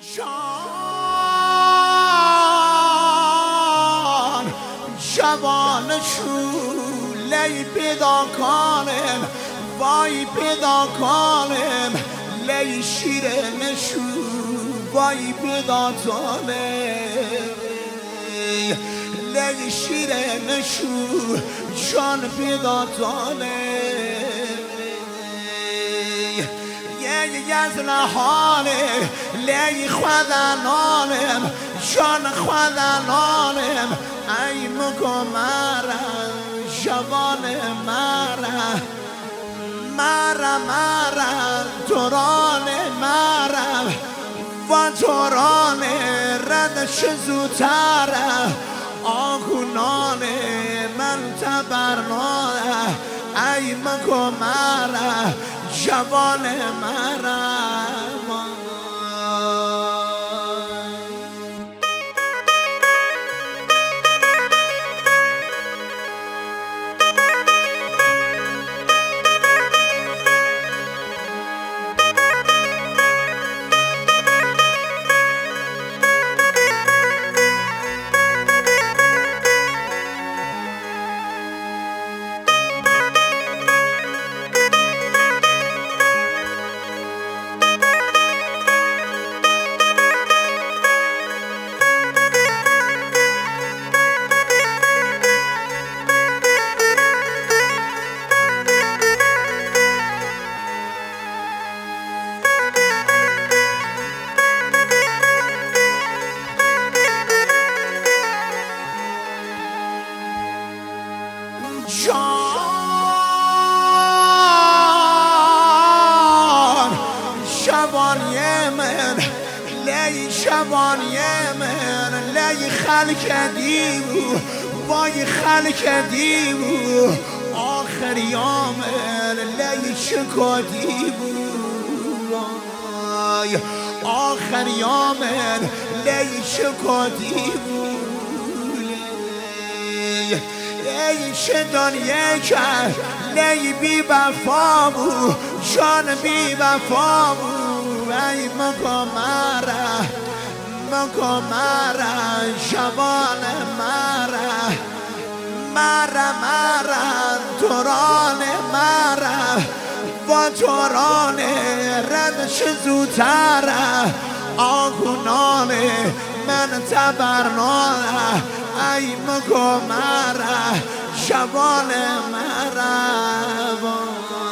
جان جوان شوله پیدا کنم وای پیدا کنم لی شیرین شو وای پیدا کنم لی شیرین شو جان پیدا کنم یزن حاله لی خودنانم جان خودنانم ای مگو مرم جوان مرم دوران مرم و دوران ردش زودتره آگونان من تبرنانه ای مگو مرم جوان مرم جان شبانی من لی شبانی من لی خلق دیو وای خلق دیو آخر یام لی شکا دیو آخر یام لی شکا دیو ای شدان یک لی بی وفا بو جان بی وفا بو ای مگو مرا جوان مرا دوران مرا و دوران ردش زودتره آگونان من تبرنانه ای مگو مرا جوان مرا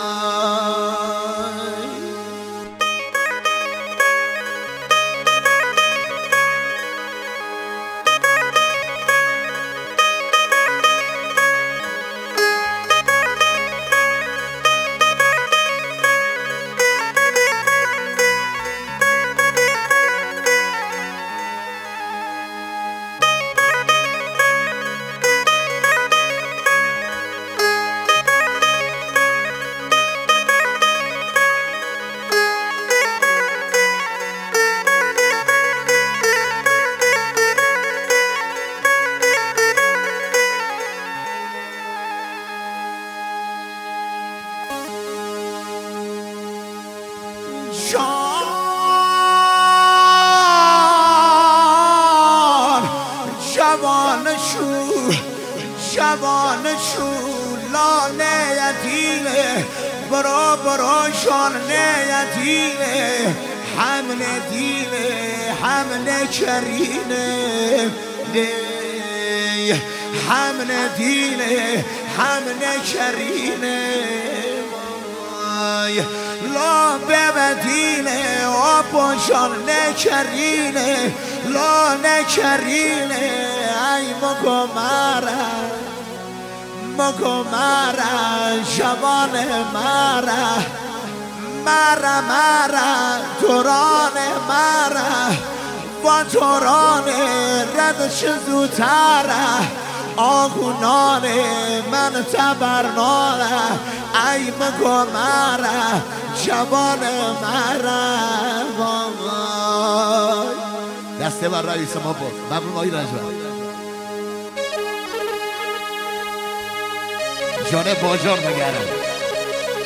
جوان شو لاله دیله برو شان دیله حمله دیله حمله کرینه حمله دیله حمله کرینه لا ببدیله آبا جان نکرینه لا نکرینه ای مگو مرا جوان مرا دوران مرا و دوران ردش زودتره آگونان من تبرنانه ای مگو مرا جوان مرا دسته بر رئیس ما بود ممنون آقای رجب جانه باجان بگرم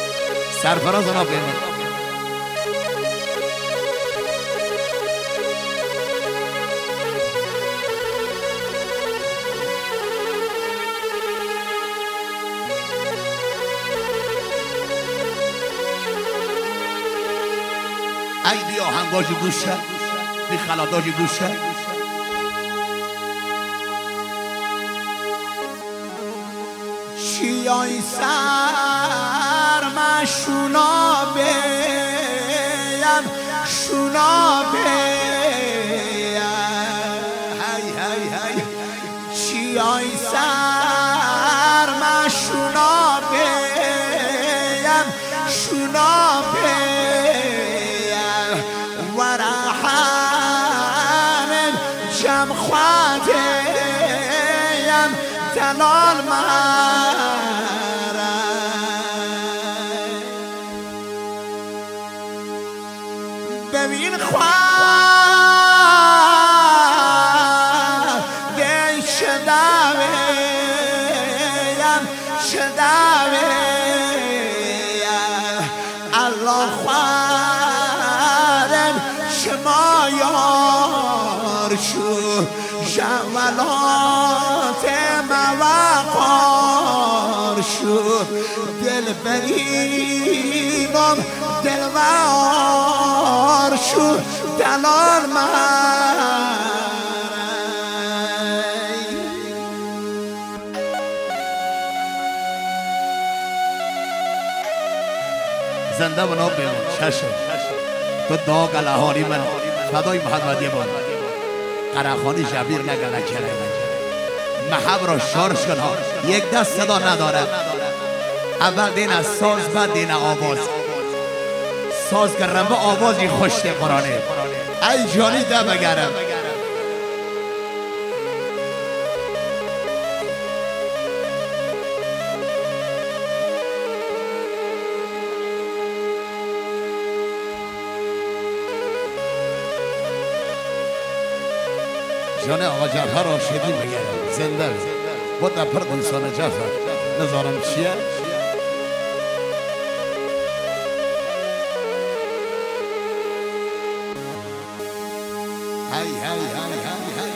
سرفراز اونا بگرم آهنگاجی گوشه بی خلاداجی گوشه چیای سر من شونا بیم شونا بیم هی هی هی چیای سر من شونا بیم شونا بیم ورحم جم خوادیم دلال من ببین خواه دی شدویم شدویم الله خوارم شما یار شو جولات موقار شو دل برینم دل وار شو دلال من زنده بنا بیم چشم تو داغ الهانی من فدای محمدی من قرخانی جبیر نگله کرده محب را شارش کن ها یک دست صدا نداره اول دین از ساز بعد دین آواز ساز کردم به آوازی خوشت قرآنه ای جانی ده بگرم جان آقا جعفر راشدی بگرم زنده با دپر انسان جعفر نظارم چیه؟ هی هی هی هی هی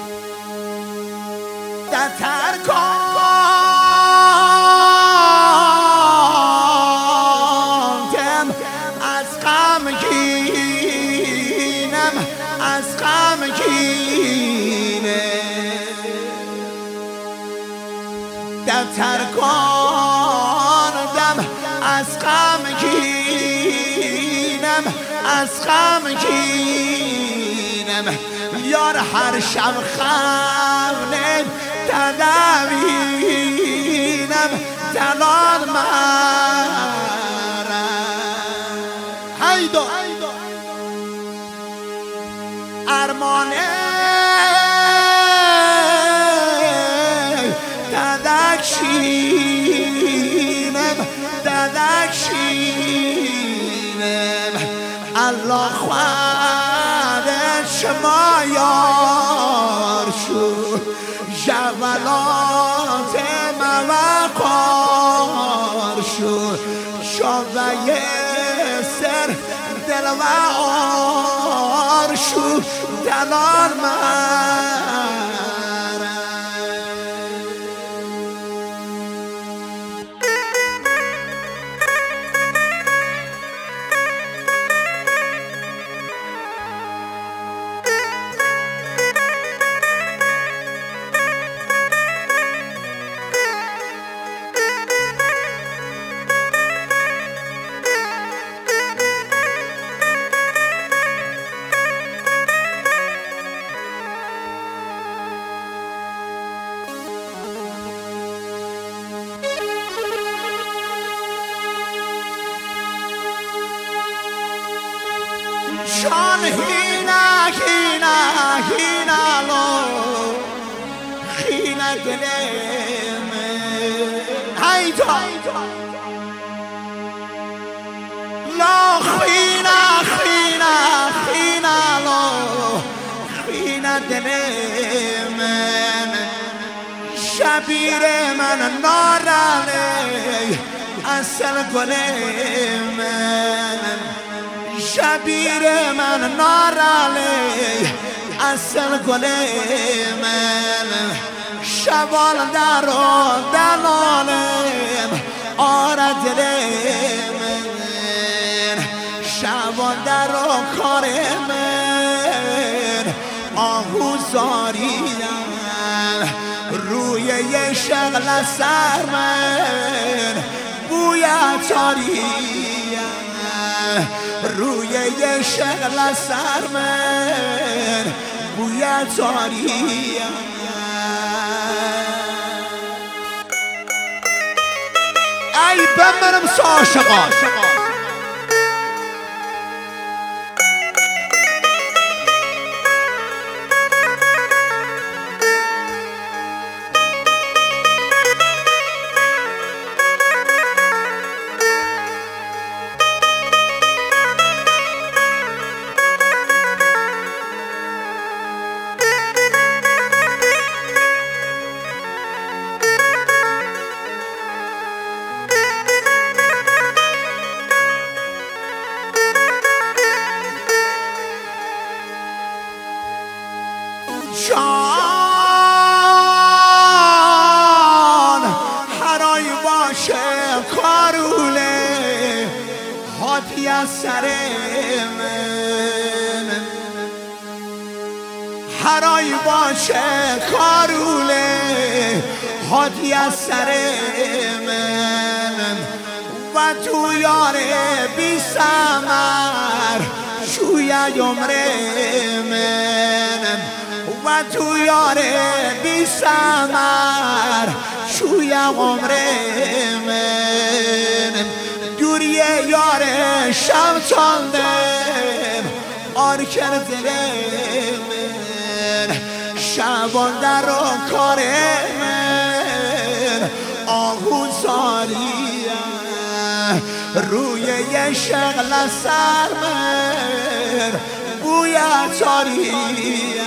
دتر کندم از غم گینم از غم دفتر کندم از غم گینم از غم گینم یار هر شب خانم تدوینم دلال مرم هیدو ارمانه ددکشینم ددکشینم الله خواهد شما یار شو جولات موقار شو شاوه سر دل و آر شو دلال من شان هینا هینا هینا لو هینا دلم هیدا لا هینا هینا هینا لو هینا دلم شبیر من نارانه اصل گلم شبیر من نارالی اصل گل من شوال در و دلالم آره دل من شوال در و کار من آهوزاریم روی یه شغل سر من بوی عطاریم روی یه شغل سر من بوی عطاریم ای بمرم ساشقان جان هرای باشه کاروله هاتی از سر من هرای باشه کاروله هاتی از سر من و تو یار بی سمر شوی عمر من و تو یار بی سمر شوی عمر من دوری یار شب چاندم آر کرد دل من شبان در و کار من آهوزاریم روی یه شغل سر من بوی عطاریم